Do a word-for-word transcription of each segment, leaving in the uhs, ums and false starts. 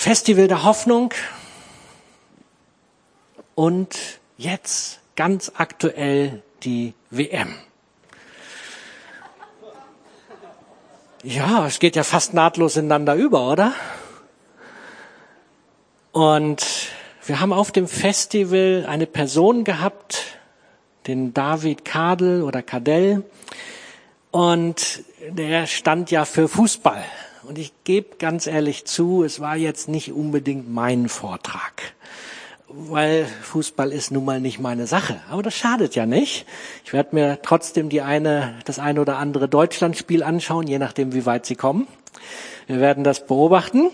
Festival der Hoffnung und jetzt ganz aktuell die W M. Ja, es geht ja fast nahtlos ineinander über, oder? Und wir haben auf dem Festival eine Person gehabt, den David Kadel oder Kadel, und der stand ja für Fußball. Und ich gebe ganz ehrlich zu, es war jetzt nicht unbedingt mein Vortrag, weil Fußball ist nun mal nicht meine Sache. Aber das schadet ja nicht. Ich werde mir trotzdem die eine, das eine oder andere Deutschlandspiel anschauen, je nachdem, wie weit sie kommen. Wir werden das beobachten.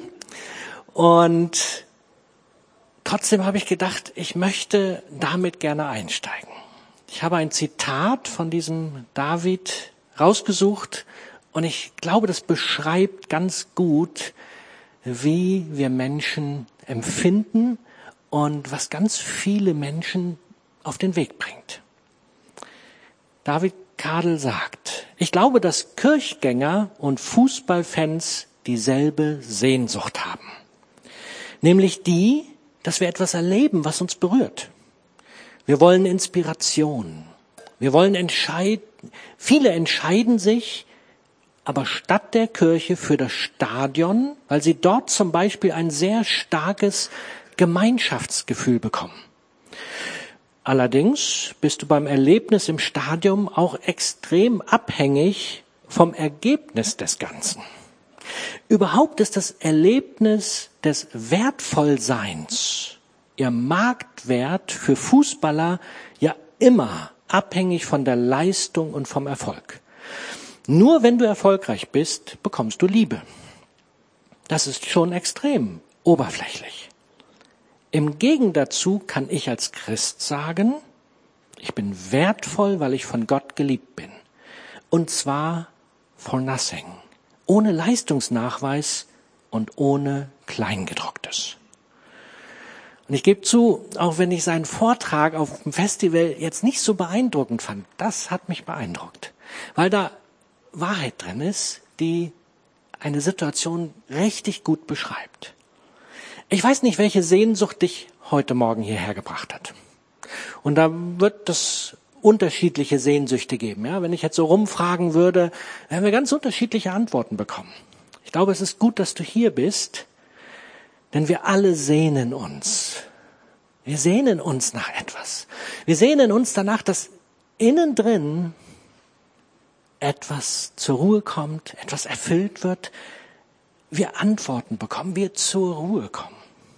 Und trotzdem habe ich gedacht, ich möchte damit gerne einsteigen. Ich habe ein Zitat von diesem David rausgesucht und ich glaube, das beschreibt ganz gut, wie wir Menschen empfinden und was ganz viele Menschen auf den Weg bringt. David Kadel sagt, ich glaube, dass Kirchgänger und Fußballfans dieselbe Sehnsucht haben. Nämlich die, dass wir etwas erleben, was uns berührt. Wir wollen Inspiration. Wir wollen entscheiden. Viele entscheiden sich aber statt der Kirche für das Stadion, weil sie dort zum Beispiel ein sehr starkes Gemeinschaftsgefühl bekommen. Allerdings bist du beim Erlebnis im Stadion auch extrem abhängig vom Ergebnis des Ganzen. Überhaupt ist das Erlebnis des Wertvollseins, ihr Marktwert für Fußballer, ja immer abhängig von der Leistung und vom Erfolg. Nur wenn du erfolgreich bist, bekommst du Liebe. Das ist schon extrem oberflächlich. Im Gegenteil dazu kann ich als Christ sagen, ich bin wertvoll, weil ich von Gott geliebt bin. Und zwar for nothing. Ohne Leistungsnachweis und ohne Kleingedrucktes. Und ich gebe zu, auch wenn ich seinen Vortrag auf dem Festival jetzt nicht so beeindruckend fand, das hat mich beeindruckt. Weil da Wahrheit drin ist, die eine Situation richtig gut beschreibt. Ich weiß nicht, welche Sehnsucht dich heute Morgen hierher gebracht hat. Und da wird es unterschiedliche Sehnsüchte geben. Ja, wenn ich jetzt so rumfragen würde, werden wir ganz unterschiedliche Antworten bekommen. Ich glaube, es ist gut, dass du hier bist, denn wir alle sehnen uns. Wir sehnen uns nach etwas. Wir sehnen uns danach, dass innen drin etwas zur Ruhe kommt, etwas erfüllt wird, wir Antworten bekommen, wir zur Ruhe kommen.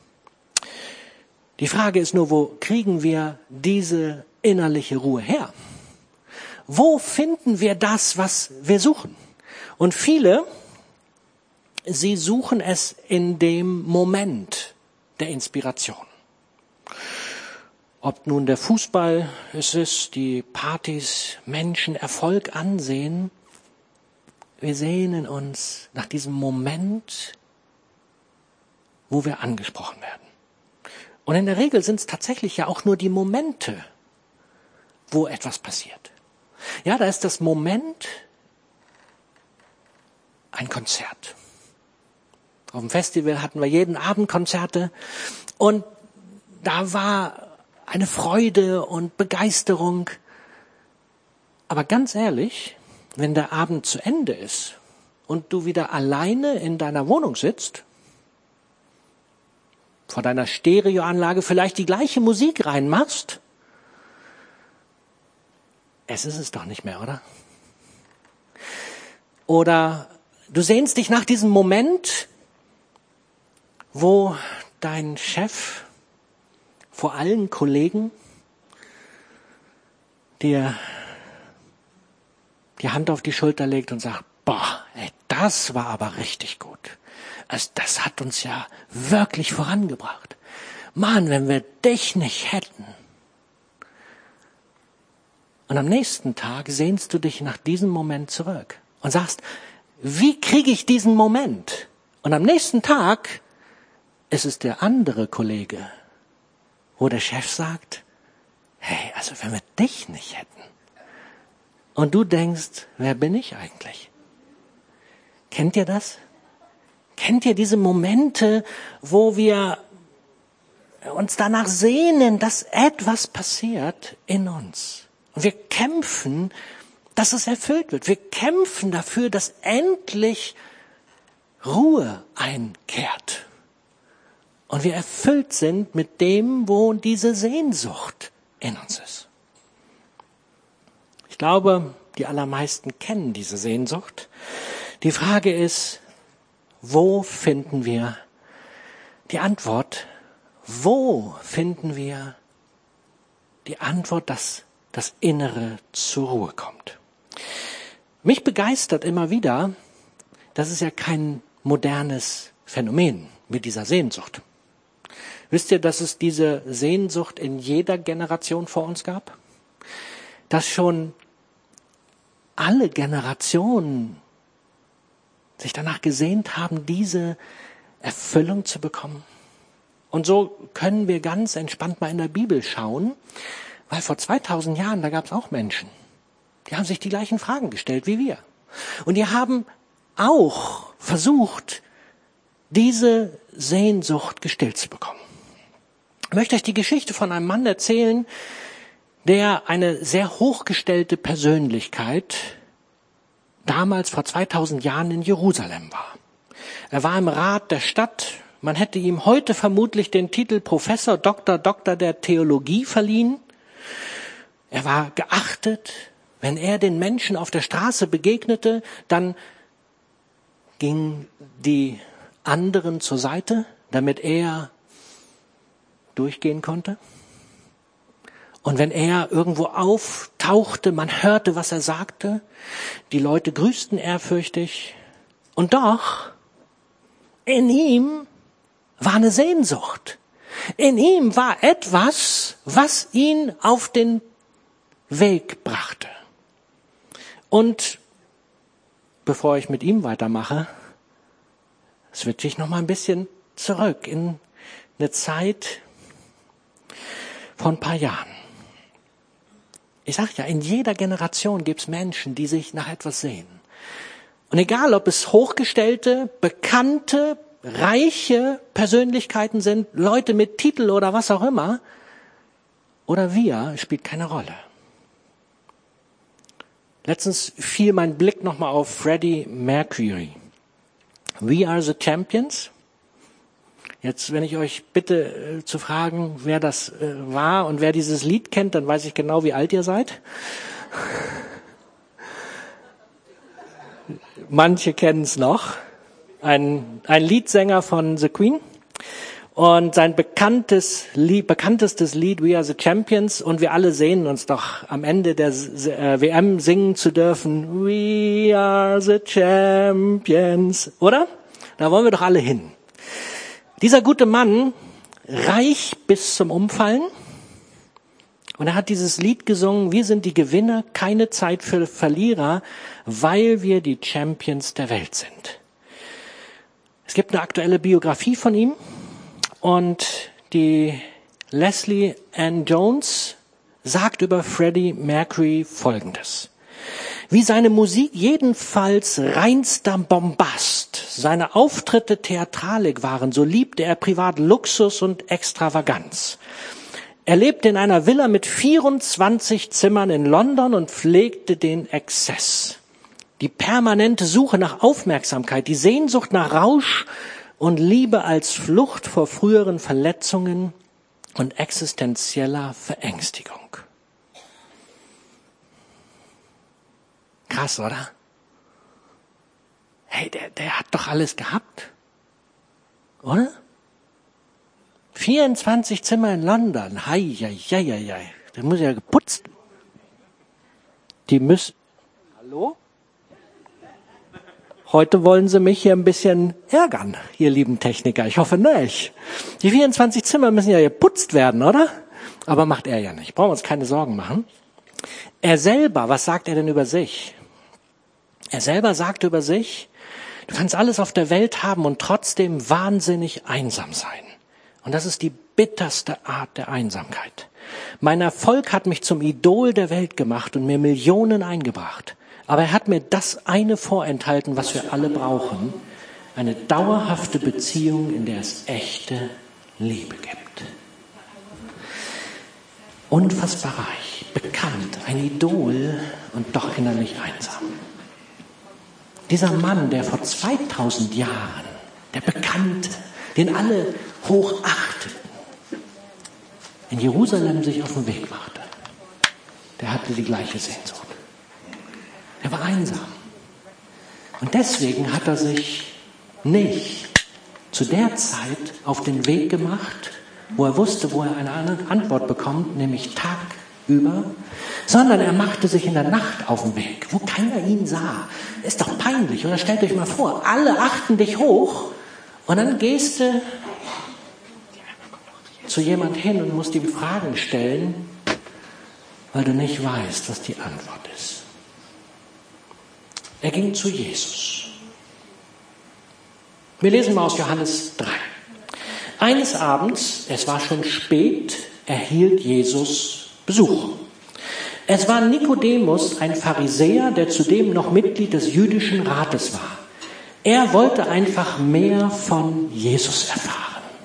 Die Frage ist nur, wo kriegen wir diese innerliche Ruhe her? Wo finden wir das, was wir suchen? Und viele, sie suchen es in dem Moment der Inspiration. Ob nun der Fußball es ist, die Partys, Menschen, Erfolg ansehen, wir sehnen uns nach diesem Moment, wo wir angesprochen werden. Und in der Regel sind es tatsächlich ja auch nur die Momente, wo etwas passiert. Ja, da ist das Moment ein Konzert. Auf dem Festival hatten wir jeden Abend Konzerte und da war eine Freude und Begeisterung. Aber ganz ehrlich, wenn der Abend zu Ende ist und du wieder alleine in deiner Wohnung sitzt, vor deiner Stereoanlage vielleicht die gleiche Musik reinmachst, es ist es doch nicht mehr, oder? Oder du sehnst dich nach diesem Moment, wo dein Chef vor allen Kollegen dir die Hand auf die Schulter legt und sagt, boah, ey, das war aber richtig gut. Also das hat uns ja wirklich vorangebracht. Mann, wenn wir dich nicht hätten. Und am nächsten Tag sehnst du dich nach diesem Moment zurück und sagst, wie kriege ich diesen Moment? Und am nächsten Tag ist es der andere Kollege, wo der Chef sagt, hey, also wenn wir dich nicht hätten. Und du denkst, wer bin ich eigentlich? Kennt ihr das? Kennt ihr diese Momente, wo wir uns danach sehnen, dass etwas passiert in uns? Und wir kämpfen, dass es erfüllt wird. Wir kämpfen dafür, dass endlich Ruhe einkehrt. Und wir erfüllt sind mit dem, wo diese Sehnsucht in uns ist. Ich glaube, die allermeisten kennen diese Sehnsucht. Die Frage ist, wo finden wir die Antwort? Wo finden wir die Antwort, dass das Innere zur Ruhe kommt? Mich begeistert immer wieder, das ist ja kein modernes Phänomen mit dieser Sehnsucht. Wisst ihr, dass es diese Sehnsucht in jeder Generation vor uns gab? Dass schon alle Generationen sich danach gesehnt haben, diese Erfüllung zu bekommen. Und so können wir ganz entspannt mal in der Bibel schauen, weil vor zweitausend Jahren, da gab es auch Menschen, die haben sich die gleichen Fragen gestellt wie wir. Und die haben auch versucht, diese Sehnsucht gestillt zu bekommen. Ich möchte euch die Geschichte von einem Mann erzählen, der eine sehr hochgestellte Persönlichkeit damals vor zweitausend Jahren in Jerusalem war. Er war im Rat der Stadt. Man hätte ihm heute vermutlich den Titel Professor, Doktor, Doktor der Theologie verliehen. Er war geachtet. Wenn er den Menschen auf der Straße begegnete, dann gingen die anderen zur Seite, damit er durchgehen konnte. Und wenn er irgendwo auftauchte, man hörte, was er sagte, die Leute grüßten ehrfürchtig. Und doch, in ihm war eine Sehnsucht. In ihm war etwas, was ihn auf den Weg brachte. Und bevor ich mit ihm weitermache, switche ich noch mal ein bisschen zurück in eine Zeit von ein paar Jahren. Ich sage ja, in jeder Generation gibt es Menschen, die sich nach etwas sehnen. Und egal, ob es hochgestellte, bekannte, reiche Persönlichkeiten sind, Leute mit Titel oder was auch immer, oder wir, spielt keine Rolle. Letztens fiel mein Blick nochmal auf Freddie Mercury. We Are the Champions. Jetzt, wenn ich euch bitte äh, zu fragen, wer das äh, war und wer dieses Lied kennt, dann weiß ich genau, wie alt ihr seid. Manche kennen es noch. Ein, ein Liedsänger von The Queen. Und sein bekanntes Lied, bekanntestes Lied, We Are the Champions. Und wir alle sehnen uns doch am Ende der äh, W M singen zu dürfen. We are the Champions. Oder? Da wollen wir doch alle hin. Dieser gute Mann, reich bis zum Umfallen, und er hat dieses Lied gesungen, wir sind die Gewinner, keine Zeit für Verlierer, weil wir die Champions der Welt sind. Es gibt eine aktuelle Biografie von ihm und die Leslie Ann Jones sagt über Freddie Mercury Folgendes. Wie seine Musik jedenfalls reinster Bombast, seine Auftritte Theatralik waren, so liebte er privat Luxus und Extravaganz. Er lebte in einer Villa mit vierundzwanzig Zimmern in London und pflegte den Exzess. Die permanente Suche nach Aufmerksamkeit, die Sehnsucht nach Rausch und Liebe als Flucht vor früheren Verletzungen und existenzieller Verängstigung. Krass, oder? Hey, der, der hat doch alles gehabt. Oder? vierundzwanzig Zimmer in London. Hei, hei, hei, hei. Der muss ja geputzt. Die müssen... Hallo? Heute wollen Sie mich hier ein bisschen ärgern, ihr lieben Techniker. Ich hoffe nicht. Die vierundzwanzig Zimmer müssen ja geputzt werden, oder? Aber macht er ja nicht. Brauchen wir uns keine Sorgen machen. Er selber, was sagt er denn über sich? Er selber sagt über sich, du kannst alles auf der Welt haben und trotzdem wahnsinnig einsam sein. Und das ist die bitterste Art der Einsamkeit. Mein Erfolg hat mich zum Idol der Welt gemacht und mir Millionen eingebracht. Aber er hat mir das eine vorenthalten, was wir alle brauchen, Eine dauerhafte Beziehung, in der es echte Liebe gibt. Unfassbar reich, bekannt, ein Idol und doch innerlich einsam. Dieser Mann, der vor zweitausend Jahren, der Bekannte, den alle hochachteten, in Jerusalem sich auf den Weg machte, der hatte die gleiche Sehnsucht. Er war einsam. Und deswegen hat er sich nicht zu der Zeit auf den Weg gemacht, wo er wusste, wo er eine Antwort bekommt, nämlich tagüber, sondern er machte sich in der Nacht auf den Weg, wo keiner ihn sah. Ist doch peinlich, oder? Stellt euch mal vor, alle achten dich hoch und dann gehst du zu jemand hin und musst ihm Fragen stellen, weil du nicht weißt, was die Antwort ist. Er ging zu Jesus. Wir lesen mal aus Johannes drei. Eines Abends, es war schon spät, erhielt Jesus Besuch. Es war Nikodemus, ein Pharisäer, der zudem noch Mitglied des jüdischen Rates war. Er wollte einfach mehr von Jesus erfahren.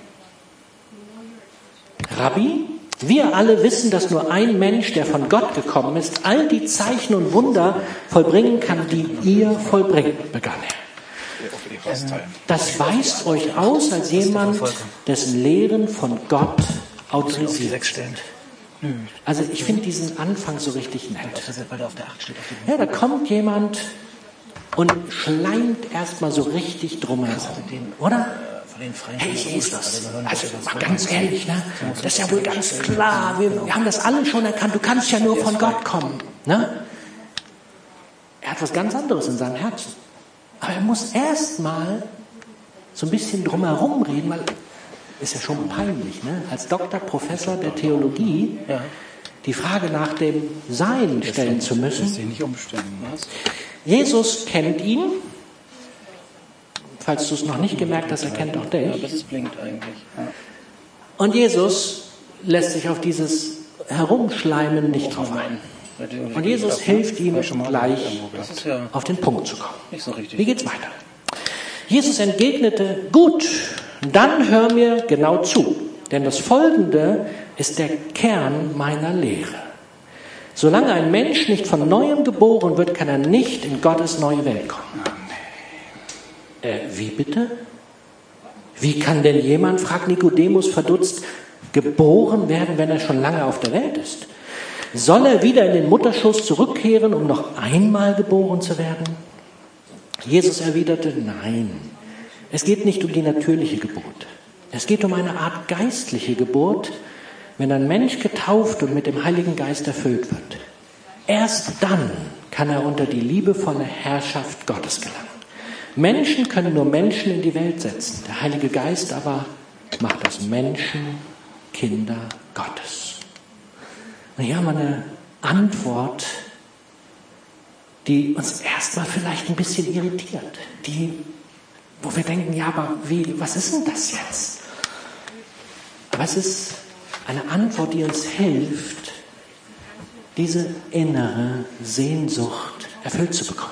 Rabbi, wir alle wissen, dass nur ein Mensch, der von Gott gekommen ist, all die Zeichen und Wunder vollbringen kann, die ihr vollbringt, begann er. Das weist euch aus als jemand, dessen Lehren von Gott autorisiert sind. Also ich finde diesen Anfang so richtig nett. Ja, da kommt jemand und schleimt erstmal so richtig drumherum, oder? Hey Jesus, also mal ganz ehrlich, ne? Das ist ja wohl ganz klar, wir, wir haben das alle schon erkannt, du kannst ja nur von Gott kommen. Ne? Er hat was ganz anderes in seinem Herzen. Aber er muss erst mal so ein bisschen drumherum reden, weil ist ja schon peinlich, ne? Als Doktor, Professor der Theologie ja. die Frage nach dem Sein stellen zu müssen. Nicht Jesus kennt ihn. Falls du es noch nicht gemerkt hast, er kennt auch dich. Ja, das blinkt eigentlich. Ja. Und Jesus lässt sich auf dieses Herumschleimen nicht drauf ein. Und Jesus hilft ihm gleich auf den Punkt zu kommen. Wie geht's weiter? Jesus entgegnete, gut, dann hör mir genau zu, denn das Folgende ist der Kern meiner Lehre. Solange ein Mensch nicht von Neuem geboren wird, kann er nicht in Gottes neue Welt kommen. Äh, wie bitte? Wie kann denn jemand, fragt Nikodemus verdutzt, geboren werden, wenn er schon lange auf der Welt ist? Soll er wieder in den Mutterschoß zurückkehren, um noch einmal geboren zu werden? Jesus erwiderte, nein, es geht nicht um die natürliche Geburt. Es geht um eine Art geistliche Geburt, wenn ein Mensch getauft und mit dem Heiligen Geist erfüllt wird. Erst dann kann er unter die liebevolle Herrschaft Gottes gelangen. Menschen können nur Menschen in die Welt setzen. Der Heilige Geist aber macht aus Menschen Kinder Gottes. Und hier haben wir eine Antwort, die uns erstmal vielleicht ein bisschen irritiert. Die, wo wir denken, ja, aber wie, was ist denn das jetzt? Aber es ist eine Antwort, die uns hilft, diese innere Sehnsucht erfüllt zu bekommen.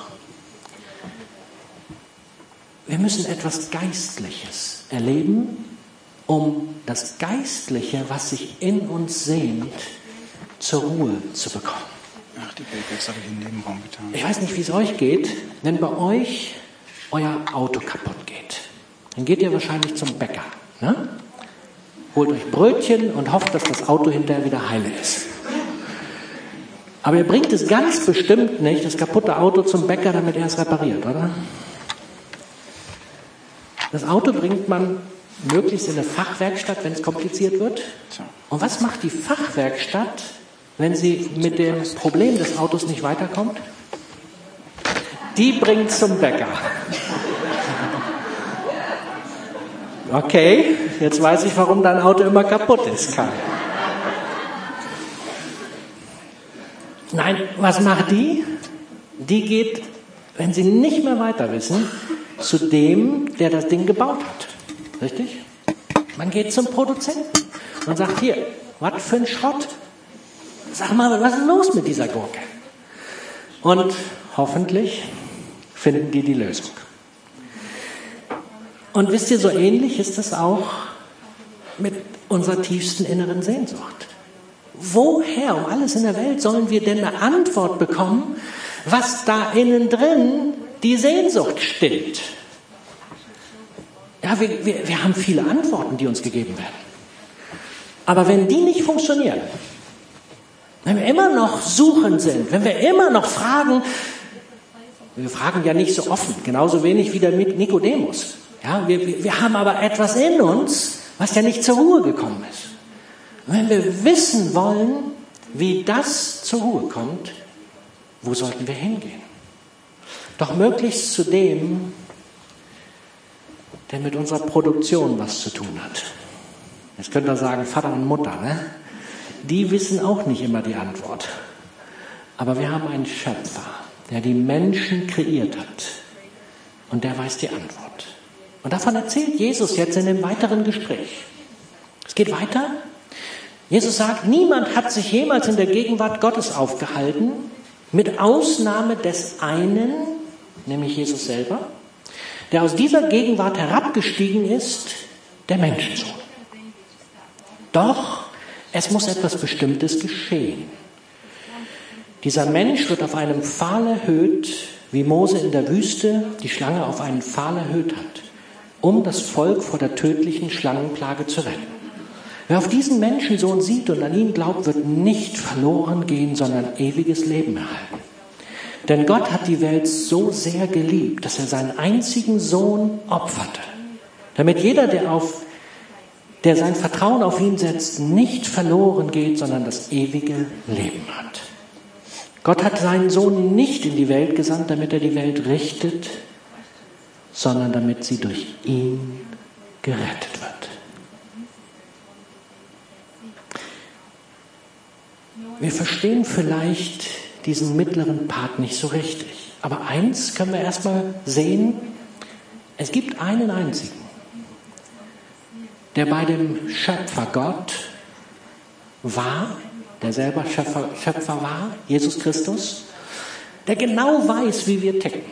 Wir müssen etwas Geistliches erleben, um das Geistliche, was sich in uns sehnt, zur Ruhe zu bekommen. Ach, die Billboards habe ich im Nebenraum getan. Ich weiß nicht, wie es euch geht, wenn bei euch euer Auto kaputt geht. Dann geht ihr wahrscheinlich zum Bäcker. Ne? Holt euch Brötchen und hofft, dass das Auto hinterher wieder heile ist. Aber ihr bringt es ganz bestimmt nicht, das kaputte Auto zum Bäcker, damit er es repariert, oder? Das Auto bringt man möglichst in eine Fachwerkstatt, wenn es kompliziert wird. Und was macht die Fachwerkstatt, wenn sie mit dem Problem des Autos nicht weiterkommt? Die bringt zum Bäcker. Okay, jetzt weiß ich, warum dein Auto immer kaputt ist, Kai. Nein, was macht die? Die geht, wenn sie nicht mehr weiter wissen, zu dem, der das Ding gebaut hat. Richtig? Man geht zum Produzenten und sagt, hier, was für ein Schrott. Sag mal, was ist los mit dieser Gurke? Und hoffentlich finden die die Lösung. Und wisst ihr, so ähnlich ist es auch mit unserer tiefsten inneren Sehnsucht. Woher um alles in der Welt sollen wir denn eine Antwort bekommen, was da innen drin die Sehnsucht stillt? Ja, wir, wir, wir haben viele Antworten, die uns gegeben werden. Aber wenn die nicht funktionieren, wenn wir immer noch suchend sind, wenn wir immer noch fragen, wir fragen ja nicht so offen, genauso wenig wie der Nikodemus. Ja, wir, wir, wir haben aber etwas in uns, was ja nicht zur Ruhe gekommen ist. Und wenn wir wissen wollen, wie das zur Ruhe kommt, wo sollten wir hingehen? Doch möglichst zu dem, der mit unserer Produktion was zu tun hat. Jetzt könnt ihr sagen, Vater und Mutter, ne? Die wissen auch nicht immer die Antwort. Aber wir haben einen Schöpfer, der die Menschen kreiert hat. Und der weiß die Antwort. Und davon erzählt Jesus jetzt in dem weiteren Gespräch. Es geht weiter. Jesus sagt, niemand hat sich jemals in der Gegenwart Gottes aufgehalten, mit Ausnahme des einen, nämlich Jesus selber, der aus dieser Gegenwart herabgestiegen ist, der Menschensohn. Doch es muss etwas Bestimmtes geschehen. Dieser Mensch wird auf einem Pfahl erhöht, wie Mose in der Wüste die Schlange auf einen Pfahl erhöht hat, um das Volk vor der tödlichen Schlangenplage zu retten. Wer auf diesen Menschensohn sieht und an ihn glaubt, wird nicht verloren gehen, sondern ewiges Leben erhalten. Denn Gott hat die Welt so sehr geliebt, dass er seinen einzigen Sohn opferte, damit jeder, der, auf, der sein Vertrauen auf ihn setzt, nicht verloren geht, sondern das ewige Leben hat. Gott hat seinen Sohn nicht in die Welt gesandt, damit er die Welt richtet, sondern damit sie durch ihn gerettet wird. Wir verstehen vielleicht diesen mittleren Part nicht so richtig. Aber eins können wir erstmal sehen, es gibt einen einzigen, der bei dem Schöpfer Gott war, der selber Schöpfer, Schöpfer war, Jesus Christus, der genau weiß, wie wir ticken.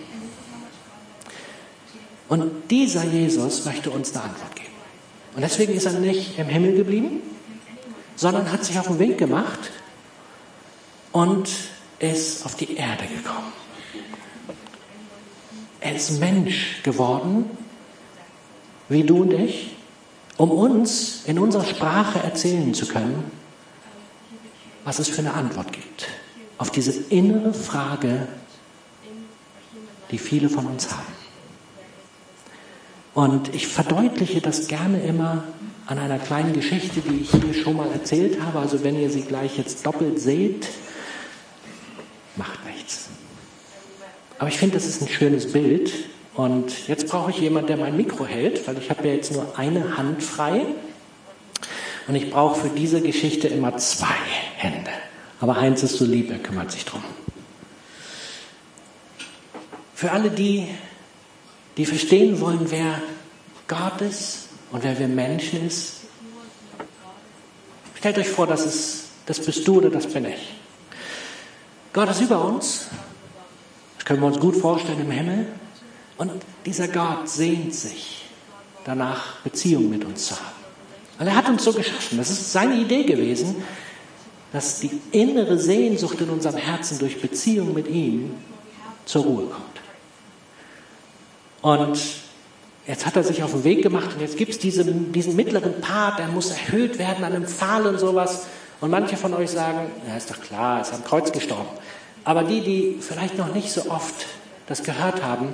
Und dieser Jesus möchte uns eine Antwort geben. Und deswegen ist er nicht im Himmel geblieben, sondern hat sich auf den Weg gemacht und ist auf die Erde gekommen. Er ist Mensch geworden, wie du und ich, um uns in unserer Sprache erzählen zu können, was es für eine Antwort gibt auf diese innere Frage, die viele von uns haben. Und ich verdeutliche das gerne immer an einer kleinen Geschichte, die ich hier schon mal erzählt habe. Also wenn ihr sie gleich jetzt doppelt seht, macht nichts. Aber ich finde, das ist ein schönes Bild. Und jetzt brauche ich jemanden, der mein Mikro hält, weil ich habe ja jetzt nur eine Hand frei. Und ich brauche für diese Geschichte immer zwei Hände. Aber Heinz ist so lieb, er kümmert sich drum. Für alle die, die verstehen wollen, wer Gott ist und wer wir Menschen ist, stellt euch vor, das ist, das bist du oder das bin ich. Gott ist über uns. Das können wir uns gut vorstellen im Himmel. Und dieser Gott sehnt sich danach, Beziehung mit uns zu haben. Weil er hat uns so geschaffen. Das ist seine Idee gewesen, dass die innere Sehnsucht in unserem Herzen durch Beziehung mit ihm zur Ruhe kommt. Und jetzt hat er sich auf den Weg gemacht und jetzt gibt es diesen, diesen mittleren Part, der muss erhöht werden an einem Pfahl und sowas. Und manche von euch sagen, ja, ist doch klar, ist am Kreuz gestorben. Aber die, die vielleicht noch nicht so oft das gehört haben,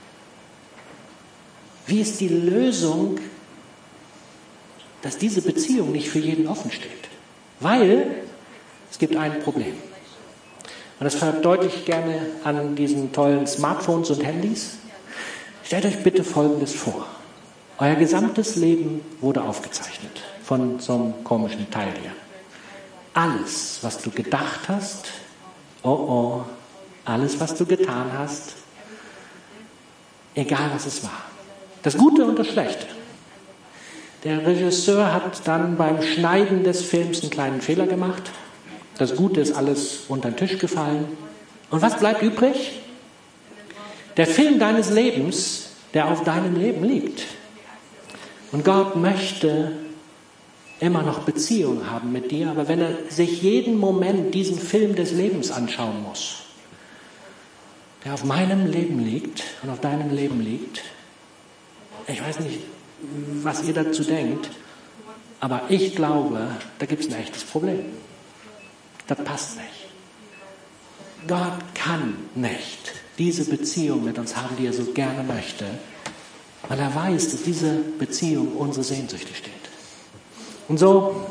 wie ist die Lösung, dass diese Beziehung nicht für jeden offen steht? Weil es gibt ein Problem. Und das verdeutliche ich gerne an diesen tollen Smartphones und Handys. Stellt euch bitte Folgendes vor. Euer gesamtes Leben wurde aufgezeichnet von so einem komischen Teil hier. Alles, was du gedacht hast, oh oh, alles, was du getan hast, egal was es war. Das Gute und das Schlechte. Der Regisseur hat dann beim Schneiden des Films einen kleinen Fehler gemacht. Das Gute ist alles unter den Tisch gefallen. Und was bleibt übrig? Der Film deines Lebens, der auf deinem Leben liegt. Und Gott möchte immer noch Beziehung haben mit dir, aber wenn er sich jeden Moment diesen Film des Lebens anschauen muss, der auf meinem Leben liegt und auf deinem Leben liegt, ich weiß nicht, was ihr dazu denkt, aber ich glaube, da gibt es ein echtes Problem. Das passt nicht. Gott kann nicht diese Beziehung mit uns haben, die er so gerne möchte, weil er weiß, dass diese Beziehung unsere Sehnsüchte steht. Und so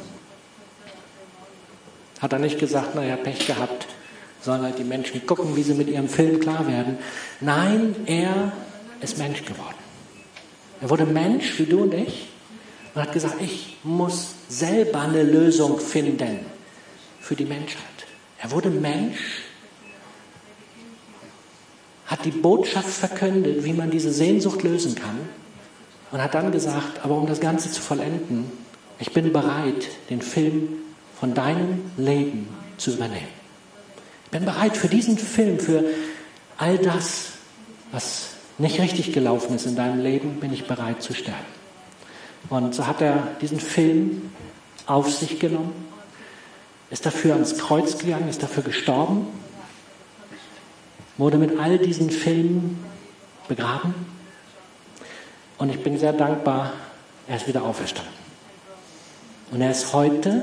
hat er nicht gesagt, naja, Pech gehabt, sollen halt die Menschen gucken, wie sie mit ihrem Film klar werden. Nein, er ist Mensch geworden. Er wurde Mensch, wie du und ich, und hat gesagt, ich muss selber eine Lösung finden für die Menschheit. Er wurde Mensch, hat die Botschaft verkündet, wie man diese Sehnsucht lösen kann, und hat dann gesagt, aber um das Ganze zu vollenden, ich bin bereit, den Film von deinem Leben zu übernehmen. Ich bin bereit für diesen Film, für all das, was nicht richtig gelaufen ist in deinem Leben, bin ich bereit zu sterben. Und so hat er diesen Film auf sich genommen, ist dafür ans Kreuz gegangen, ist dafür gestorben, wurde mit all diesen Filmen begraben. Und ich bin sehr dankbar, er ist wieder auferstanden. Und er ist heute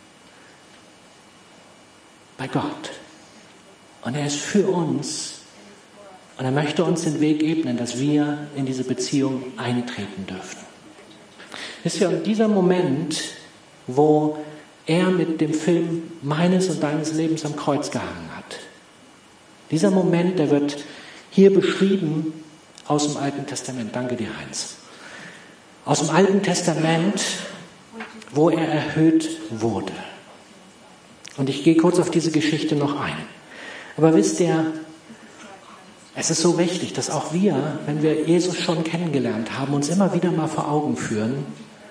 bei Gott. Und er ist für uns. Und er möchte uns den Weg ebnen, dass wir in diese Beziehung eintreten dürfen. Ist ja dieser Moment, wo er mit dem Film meines und deines Lebens am Kreuz gehangen hat. Dieser Moment, der wird hier beschrieben aus dem Alten Testament. Danke dir, Heinz. Aus dem Alten Testament, wo er erhöht wurde. Und ich gehe kurz auf diese Geschichte noch ein. Aber wisst ihr, es ist so wichtig, dass auch wir, wenn wir Jesus schon kennengelernt haben, uns immer wieder mal vor Augen führen,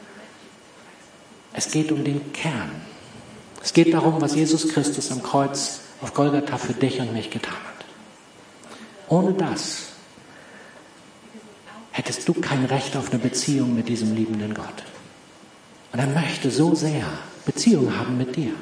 es geht um den Kern. Es geht darum, was Jesus Christus am Kreuz auf Golgatha für dich und mich getan hat. Ohne das hättest du kein Recht auf eine Beziehung mit diesem liebenden Gott. Und er möchte so sehr Beziehung haben mit dir.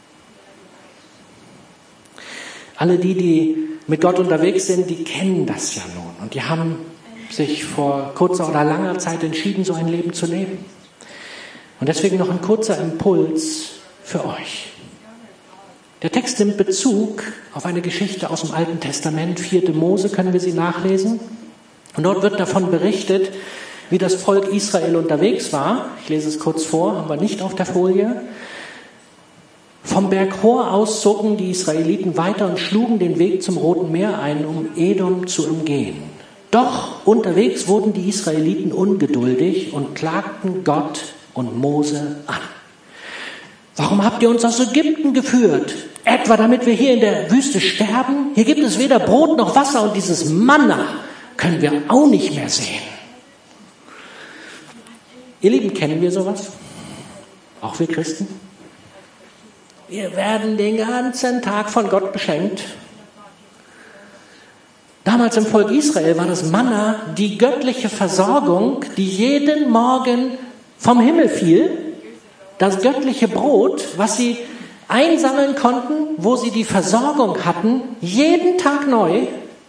Alle die, die mit Gott unterwegs sind, die kennen das ja nun. Und die haben sich vor kurzer oder langer Zeit entschieden, so ein Leben zu leben. Und deswegen noch ein kurzer Impuls für euch. Der Text nimmt Bezug auf eine Geschichte aus dem Alten Testament, vierte Mose, können wir sie nachlesen. Und dort wird davon berichtet, wie das Volk Israel unterwegs war. Ich lese es kurz vor, haben wir nicht auf der Folie. Vom Berg Hor aus zogen die Israeliten weiter und schlugen den Weg zum Roten Meer ein, um Edom zu umgehen. Doch unterwegs wurden die Israeliten ungeduldig und klagten Gott und Mose an. Warum habt ihr uns aus Ägypten geführt? Etwa damit wir hier in der Wüste sterben? Hier gibt es weder Brot noch Wasser und dieses Manna können wir auch nicht mehr sehen. Ihr Lieben, kennen wir sowas? Auch wir Christen? Wir werden den ganzen Tag von Gott beschenkt. Damals im Volk Israel war das Manna die göttliche Versorgung, die jeden Morgen vom Himmel fiel. Das göttliche Brot, was sie einsammeln konnten, wo sie die Versorgung hatten, jeden Tag neu.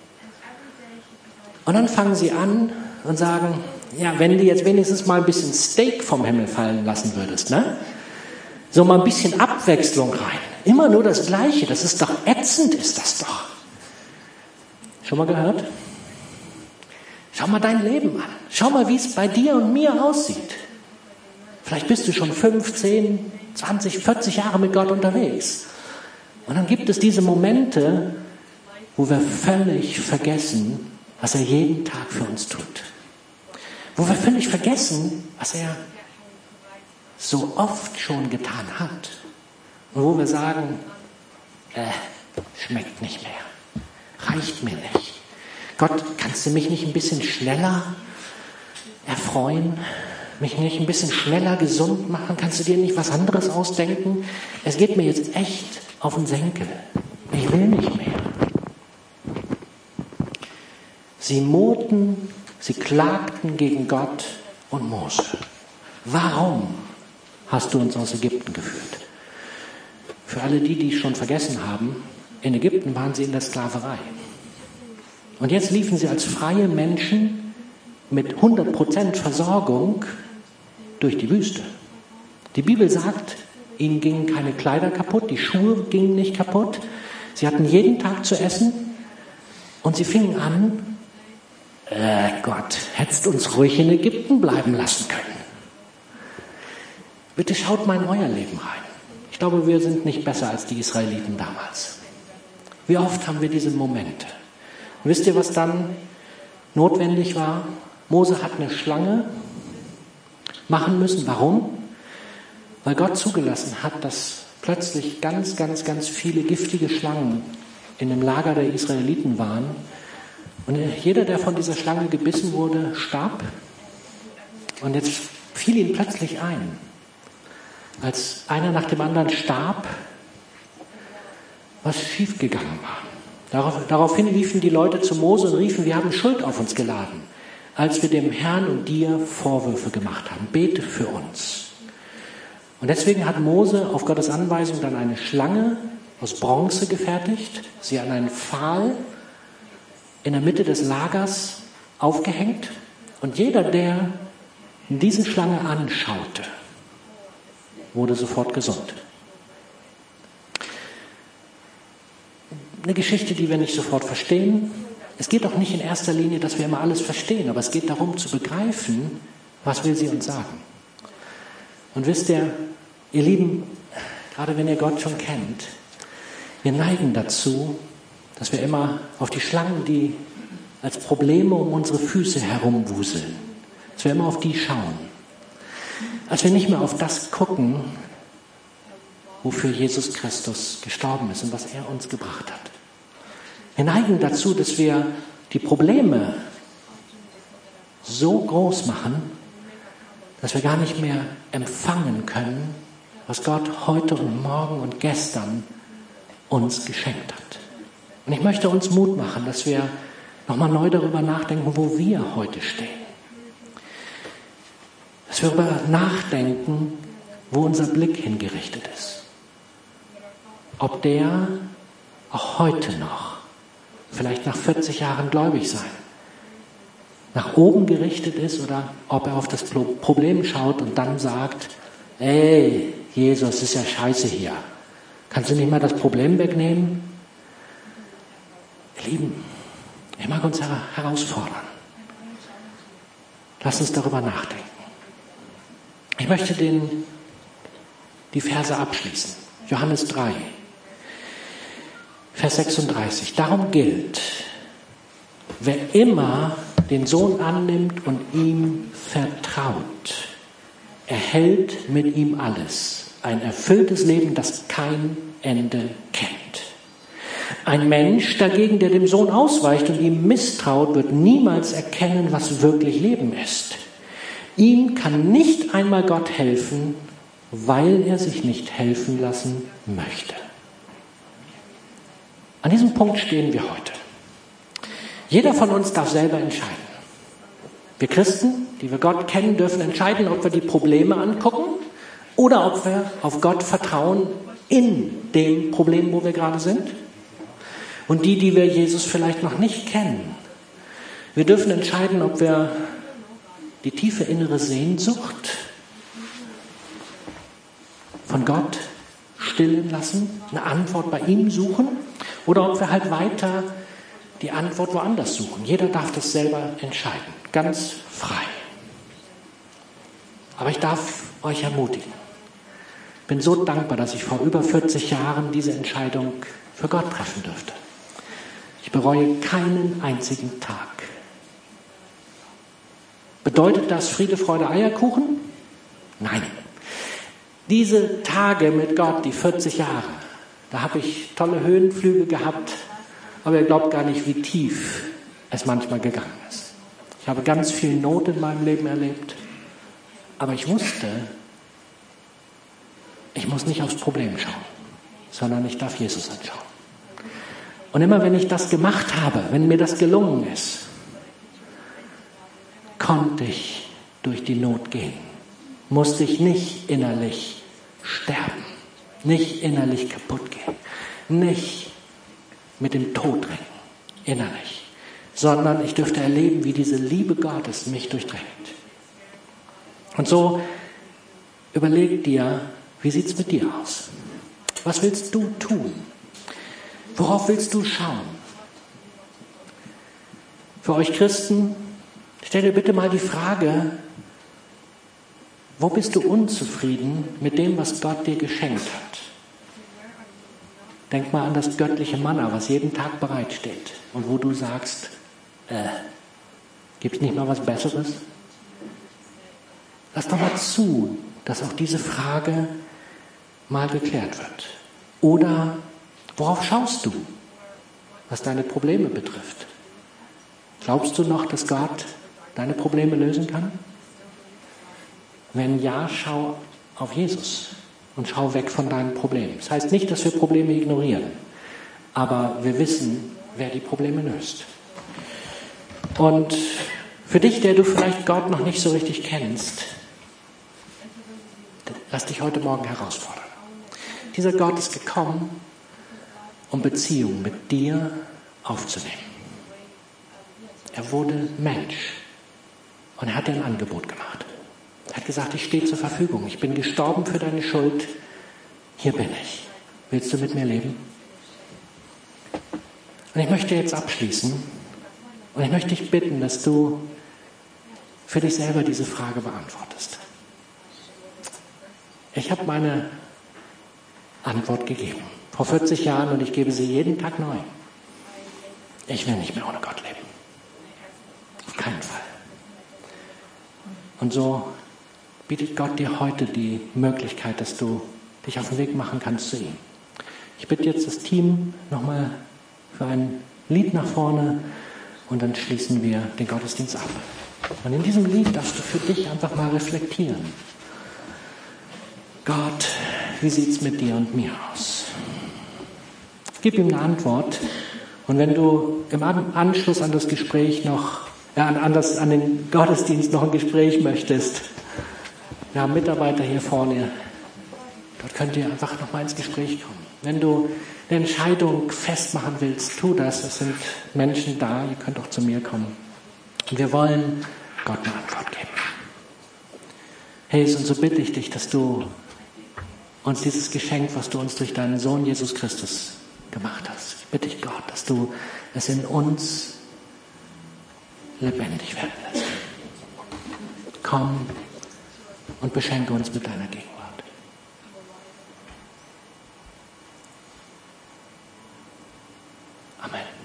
Und dann fangen sie an und sagen, ja, wenn du jetzt wenigstens mal ein bisschen Steak vom Himmel fallen lassen würdest, ne? So mal ein bisschen Abwechslung rein. Immer nur das Gleiche, das ist doch ätzend, ist das doch. Schon mal gehört? Schau mal dein Leben an. Schau mal, wie es bei dir und mir aussieht. Vielleicht bist du schon fünfzehn, zwanzig, vierzig Jahre mit Gott unterwegs. Und dann gibt es diese Momente, wo wir völlig vergessen, was er jeden Tag für uns tut. Wo wir völlig vergessen, was er so oft schon getan hat. Und wo wir sagen, äh, schmeckt nicht mehr, reicht mir nicht. Gott, kannst du mich nicht ein bisschen schneller erfreuen? Mich nicht ein bisschen schneller gesund machen? Kannst du dir nicht was anderes ausdenken? Es geht mir jetzt echt auf den Senkel. Ich will nicht mehr. Sie murrten, sie klagten gegen Gott und Mose. Warum hast du uns aus Ägypten geführt? Für alle die, die es schon vergessen haben, in Ägypten waren sie in der Sklaverei. Und jetzt liefen sie als freie Menschen mit hundert Prozent Versorgung durch die Wüste. Die Bibel sagt, ihnen gingen keine Kleider kaputt, die Schuhe gingen nicht kaputt. Sie hatten jeden Tag zu essen und sie fingen an, äh Gott, hättest uns ruhig in Ägypten bleiben lassen können. Bitte schaut mal in euer Leben rein. Ich glaube, wir sind nicht besser als die Israeliten damals. Wie oft haben wir diese Momente? Und wisst ihr, was dann notwendig war? Mose hat eine Schlange machen müssen. Warum? Weil Gott zugelassen hat, dass plötzlich ganz, ganz, ganz viele giftige Schlangen in dem Lager der Israeliten waren. Und jeder, der von dieser Schlange gebissen wurde, starb. Und jetzt fiel ihm plötzlich ein, als einer nach dem anderen starb, was schiefgegangen war. Darauf, daraufhin liefen die Leute zu Mose und riefen, wir haben Schuld auf uns geladen, als wir dem Herrn und dir Vorwürfe gemacht haben. Bete für uns. Und deswegen hat Mose auf Gottes Anweisung dann eine Schlange aus Bronze gefertigt, sie an einen Pfahl in der Mitte des Lagers aufgehängt. Und jeder, der diese Schlange anschaute, wurde sofort gesund. Eine Geschichte, die wir nicht sofort verstehen. Es geht auch nicht in erster Linie, dass wir immer alles verstehen, aber es geht darum zu begreifen, was will sie uns sagen. Und wisst ihr, ihr Lieben, gerade wenn ihr Gott schon kennt, wir neigen dazu, dass wir immer auf die Schlangen, die als Probleme um unsere Füße herumwuseln, dass wir immer auf die schauen. Als wir nicht mehr auf das gucken, wofür Jesus Christus gestorben ist und was er uns gebracht hat. Wir neigen dazu, dass wir die Probleme so groß machen, dass wir gar nicht mehr empfangen können, was Gott heute und morgen und gestern uns geschenkt hat. Und ich möchte uns Mut machen, dass wir nochmal neu darüber nachdenken, wo wir heute stehen. Dass wir darüber nachdenken, wo unser Blick hingerichtet ist. Ob der auch heute noch, vielleicht nach vierzig Jahren gläubig sein, nach oben gerichtet ist oder ob er auf das Problem schaut und dann sagt, ey, Jesus, ist ja scheiße hier. Kannst du nicht mal das Problem wegnehmen? Ihr Lieben, ich mag uns herausfordern. Lass uns darüber nachdenken. Ich möchte den, die Verse abschließen. Johannes drei, Vers sechsunddreißig. Darum gilt, wer immer den Sohn annimmt und ihm vertraut, erhält mit ihm alles. Ein erfülltes Leben, das kein Ende kennt. Ein Mensch dagegen, der dem Sohn ausweicht und ihm misstraut, wird niemals erkennen, was wirklich Leben ist. Ihm kann nicht einmal Gott helfen, weil er sich nicht helfen lassen möchte. An diesem Punkt stehen wir heute. Jeder von uns darf selber entscheiden. Wir Christen, die wir Gott kennen, dürfen entscheiden, ob wir die Probleme angucken oder ob wir auf Gott vertrauen in dem Problem, wo wir gerade sind. Und die, die wir Jesus vielleicht noch nicht kennen, wir dürfen entscheiden, ob wir die tiefe innere Sehnsucht von Gott stillen lassen, eine Antwort bei ihm suchen oder ob wir halt weiter die Antwort woanders suchen. Jeder darf das selber entscheiden, ganz frei. Aber ich darf euch ermutigen. Ich bin so dankbar, dass ich vor über vierzig Jahren diese Entscheidung für Gott treffen durfte. Ich bereue keinen einzigen Tag. Bedeutet das Friede, Freude, Eierkuchen? Nein. Diese Tage mit Gott, die vierzig Jahre, da habe ich tolle Höhenflüge gehabt, aber ihr glaubt gar nicht, wie tief es manchmal gegangen ist. Ich habe ganz viel Not in meinem Leben erlebt, aber ich wusste, ich muss nicht aufs Problem schauen, sondern ich darf Jesus anschauen. Und immer wenn ich das gemacht habe, wenn mir das gelungen ist, konnte ich durch die Not gehen. musste ich nicht innerlich sterben, nicht innerlich kaputt gehen, nicht mit dem Tod ringen, innerlich, sondern ich dürfte erleben, wie diese Liebe Gottes mich durchdringt. Und so überleg dir, wie sieht's mit dir aus? Was willst du tun? Worauf willst du schauen? Für euch Christen, stell dir bitte mal die Frage, wo bist du unzufrieden mit dem, was Gott dir geschenkt hat? Denk mal an das göttliche Manna, was jeden Tag bereitsteht und wo du sagst, äh, gibt es nicht mal was Besseres? Lass doch mal zu, dass auch diese Frage mal geklärt wird. Oder worauf schaust du, was deine Probleme betrifft? Glaubst du noch, dass Gott deine Probleme lösen kann? Wenn ja, schau auf Jesus und schau weg von deinen Problemen. Das heißt nicht, dass wir Probleme ignorieren, aber wir wissen, wer die Probleme löst. Und für dich, der du vielleicht Gott noch nicht so richtig kennst, lass dich heute Morgen herausfordern. Dieser Gott ist gekommen, um Beziehung mit dir aufzunehmen. Er wurde Mensch und er hat dir ein Angebot gemacht. Er hat gesagt, ich stehe zur Verfügung. Ich bin gestorben für deine Schuld. Hier bin ich. Willst du mit mir leben? Und ich möchte jetzt abschließen und ich möchte dich bitten, dass du für dich selber diese Frage beantwortest. Ich habe meine Antwort gegeben. Vor vierzig Jahren und ich gebe sie jeden Tag neu. Ich will nicht mehr ohne Gott leben. Auf keinen Fall. Und so bietet Gott dir heute die Möglichkeit, dass du dich auf den Weg machen kannst zu ihm. Ich bitte jetzt das Team nochmal für ein Lied nach vorne und dann schließen wir den Gottesdienst ab. Und in diesem Lied darfst du für dich einfach mal reflektieren. Gott, wie sieht's mit dir und mir aus? Gib ihm eine Antwort. Und wenn du im Anschluss an das Gespräch noch, äh, an, das, an den Gottesdienst noch ein Gespräch möchtest, wir haben Mitarbeiter hier vorne, dort könnt ihr einfach noch mal ins Gespräch kommen. Wenn du eine Entscheidung festmachen willst, tu das. Es sind Menschen da, ihr könnt auch zu mir kommen. Und wir wollen Gott eine Antwort geben. Hey, und so bitte ich dich, dass du uns dieses Geschenk, was du uns durch deinen Sohn Jesus Christus gemacht hast, ich bitte dich, Gott, dass du es in uns lebendig werden lässt. Komm und beschenke uns mit deiner Gegenwart. Amen.